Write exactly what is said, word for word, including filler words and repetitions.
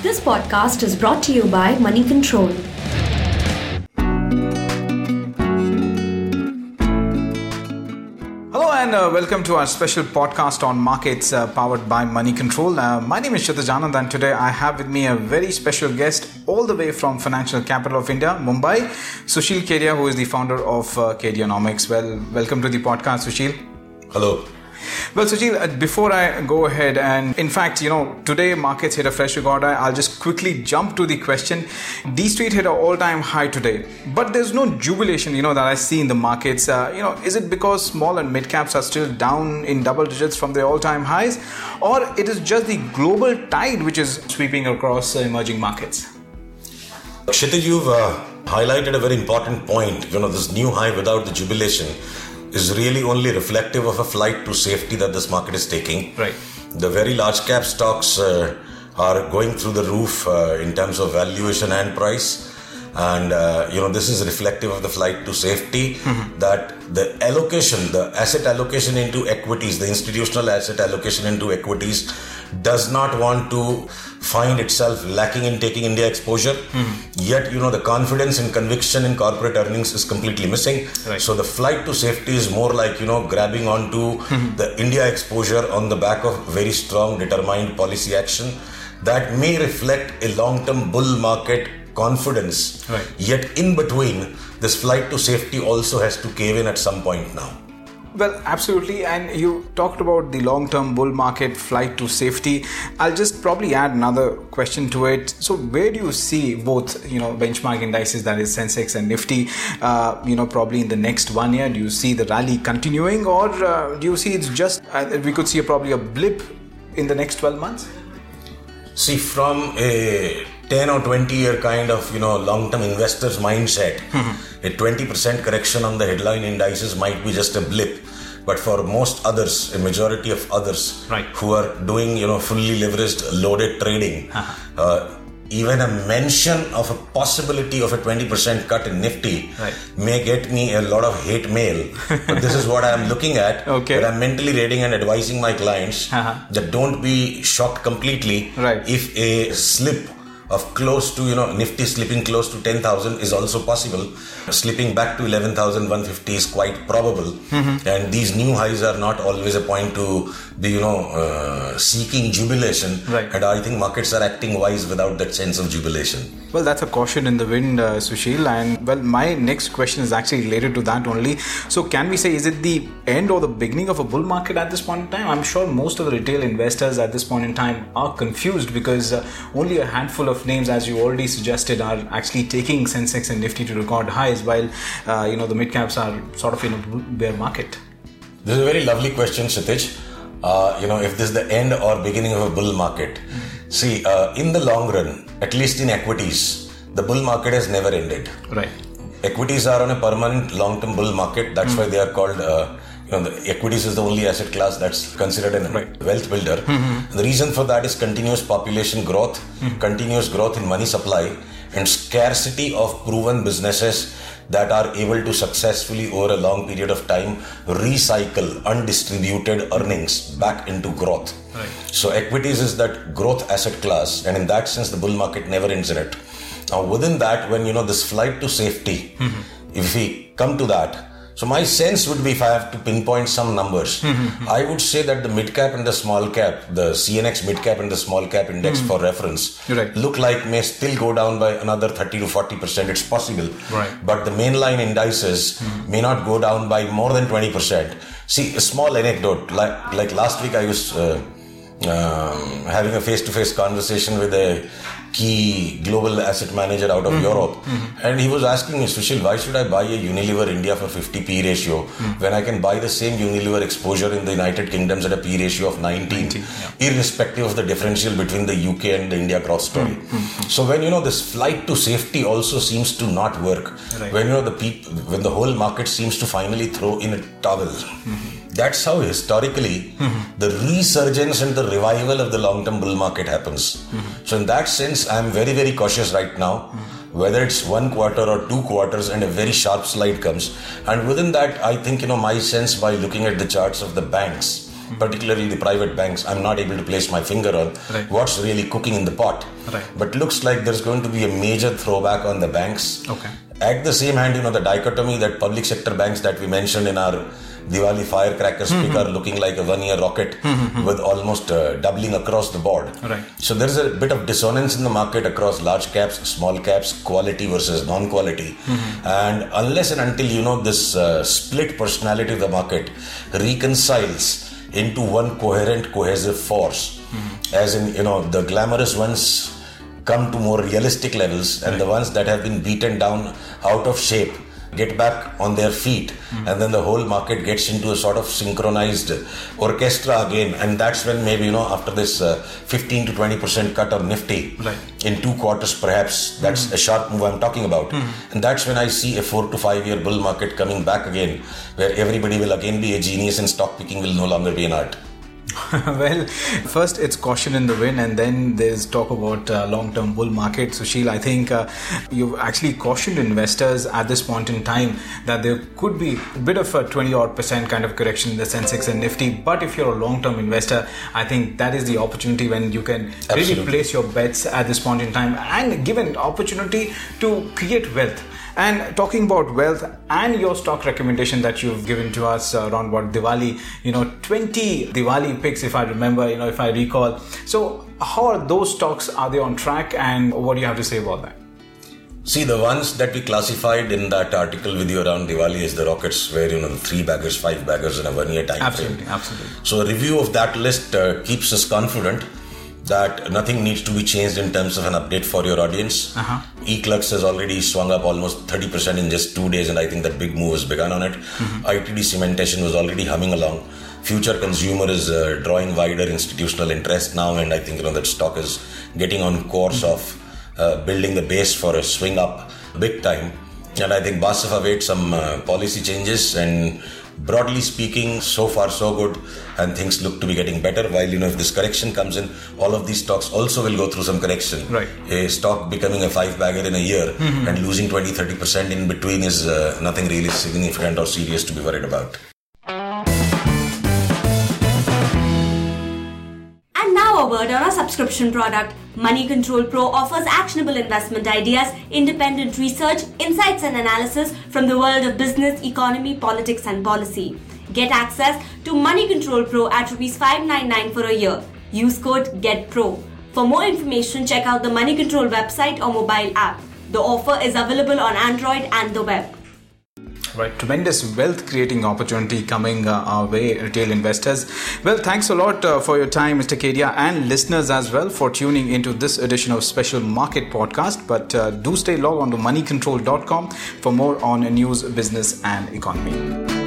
This podcast is brought to you by Money Control. Hello and uh, welcome to our special podcast on markets uh, powered by Money Control. Uh, my name is Kshitij Anand and today I have with me a very special guest all the way from Financial Capital of India, Mumbai, Sushil Kedia, who is the founder of uh, Kedianomics. Well, welcome to the podcast, Sushil. Hello. Well, Sushil, before I go ahead, and in fact, you know, today markets hit a fresh record. I'll just quickly jump to the question. D Street hit an all-time high today, but there's no jubilation, you know, that I see in the markets. Uh, you know, is it because small and mid caps are still down in double digits from their all-time highs, or it is just the global tide which is sweeping across uh, emerging markets? Kshitij, you've uh, highlighted a very important point. You know, this new high without the jubilation is really only reflective of a flight to safety that this market is taking. Right. The very large cap stocks uh, are going through the roof uh, in terms of valuation and price. And, uh, you know, this is reflective of the flight to safety, mm-hmm. that the allocation, the asset allocation into equities, the institutional asset allocation into equities does not want to find itself lacking in taking India exposure. Mm-hmm. Yet, you know, the confidence and conviction in corporate earnings is completely missing. Right. So the flight to safety is more like, you know, grabbing onto mm-hmm. the India exposure on the back of very strong, determined policy action that may reflect a long-term bull market confidence. Right. Yet in between, this flight to safety also has to cave in at some point now. Well, absolutely. And you talked about the long-term bull market flight to safety. I'll just probably add another question to it. So where do you see both, you know, benchmark indices, that is Sensex and Nifty, uh, you know, probably in the next one year? Do you see the rally continuing, or uh, do you see it's just, uh, we could see a, probably a blip in the next twelve months? See, from a ten or twenty year kind of, you know, long-term investor's mindset, mm-hmm. a twenty percent correction on the headline indices might be just a blip. But for most others, a majority of others, right, who are doing, you know, fully leveraged, loaded trading, uh-huh. uh, even a mention of a possibility of a twenty percent cut in Nifty right. may get me a lot of hate mail. But this is what I'm looking at. Okay. But I'm mentally rating and advising my clients uh-huh. that don't be shocked completely right. if a slip of close to, you know, Nifty slipping close to ten thousand is also possible. Slipping back to eleven thousand one hundred fifty is quite probable. Mm-hmm. And these new highs are not always a point to be, you know, uh, seeking jubilation. Right. And I think markets are acting wise without that sense of jubilation. Well, that's a caution in the wind, uh, Sushil. And well, my next question is actually related to that only. So can we say, is it the end or the beginning of a bull market at this point in time? I'm sure most of the retail investors at this point in time are confused because uh, only a handful of names, as you already suggested, are actually taking Sensex and Nifty to record highs, while uh, you know, the mid caps are sort of in a bear market. This is a very lovely question, Kshitij. Uh, you know, if this is the end or beginning of a bull market. Mm-hmm. See, uh, in the long run, at least in equities, the bull market has never ended. Right. Equities are on a permanent long-term bull market. That's mm-hmm. why they are called. Uh, You know, the equities is the only asset class that's considered a right. wealth builder. Mm-hmm. The reason for that is continuous population growth, mm-hmm. continuous growth in money supply, and scarcity of proven businesses that are able to successfully, over a long period of time, recycle undistributed earnings back into growth. Right. So equities is that growth asset class, and in that sense, the bull market never ends in it. Now, within that, when, you know, this flight to safety, mm-hmm. if we come to that, so my sense would be, if I have to pinpoint some numbers, mm-hmm. I would say that the mid cap and the small cap, the C N X mid cap and the small cap index mm-hmm. for reference, right. look like may still go down by another thirty to forty percent. It's possible. Right. But the mainline indices mm-hmm. may not go down by more than twenty percent. See, a small anecdote, like, like last week I was uh, uh, having a face-to-face conversation with a key global asset manager out of mm-hmm. Europe, mm-hmm. and he was asking me, Sushil, why should I buy a Unilever India for fifty P ratio mm-hmm. when I can buy the same Unilever exposure in the United Kingdoms at a P ratio of nineteen, nineteen yeah. irrespective of the differential between the U K and the India growth story. Mm-hmm. So when, you know, this flight to safety also seems to not work, right. when, you know, the peop- when the whole market seems to finally throw in a towel, mm-hmm. that's how historically mm-hmm. the resurgence and the revival of the long-term bull market happens. Mm-hmm. So in that sense, I'm very, very cautious right now. Mm-hmm. Whether it's one quarter or two quarters and a very sharp slide comes. And within that, I think, you know, my sense by looking at the charts of the banks particularly the private banks, I'm not able to place my finger on right. what's really cooking in the pot. Right. But looks like there's going to be a major throwback on the banks. Okay. At the same hand, you know, the dichotomy that public sector banks that we mentioned in our Diwali firecracker speaker mm-hmm. looking like a one-year rocket mm-hmm. with almost uh, doubling across the board. Right. So there is a bit of dissonance in the market across large caps, small caps, quality versus non-quality. Mm-hmm. And unless and until, you know, this uh, split personality of the market reconciles into one coherent, cohesive force, mm-hmm. as in, you know, the glamorous ones come to more realistic levels and right. the ones that have been beaten down out of shape get back on their feet mm-hmm. and then the whole market gets into a sort of synchronized orchestra again, and that's when maybe, you know, after this uh, fifteen to twenty percent cut on Nifty right. in two quarters perhaps, that's mm-hmm. a sharp move I'm talking about mm-hmm. and that's when I see a four to five year bull market coming back again, where everybody will again be a genius and stock picking will no longer be an art. Well, first it's caution in the wind, and then there's talk about uh, long-term bull market. Sushil, I think uh, you've actually cautioned investors at this point in time that there could be a bit of a twenty odd percent kind of correction in the Sensex and Nifty. But if you're a long-term investor, I think that is the opportunity when you can Absolutely. really place your bets at this point in time and give an opportunity to create wealth. And talking about wealth and your stock recommendation that you've given to us uh, around about Diwali, you know, twenty Diwali picks, if I remember, you know, if I recall. So how are those stocks? Are they on track? And what do you have to say about that? See, the ones that we classified in that article with you around Diwali is the rockets, where, you know, the three baggers, five baggers in a one year time absolutely, frame. Absolutely. So a review of that list uh, keeps us confident that nothing needs to be changed in terms of an update for your audience. Uh-huh. E-Clux has already swung up almost thirty percent in just two days, and I think that big move has begun on it. Mm-hmm. I T D cementation was already humming along. Future consumer is uh, drawing wider institutional interest now, and I think, you know, that stock is getting on course mm-hmm. of uh, building the base for a swing up big time. And I think B A S F awaits some uh, policy changes, and broadly speaking, so far so good, and things look to be getting better. While, you know, if this correction comes in, all of these stocks also will go through some correction. Right. A stock becoming a five bagger in a year mm-hmm. and losing twenty to thirty percent in between is uh, nothing really significant or serious to be worried about. And now a word on our subscription product. Money Control Pro offers actionable investment ideas, independent research, insights and analysis from the world of business, economy, politics and policy. Get access to Money Control Pro at rupees five ninety-nine for a year. Use code GETPRO. For more information, check out the Money Control website or mobile app. The offer is available on Android and the web. Right, tremendous wealth creating opportunity coming uh, our way, retail investors. Well, thanks a lot uh, for your time, Mister Kedia, and listeners as well for tuning into this edition of Special Market Podcast. But uh, do stay logged on to money control dot com for more on news, business and economy.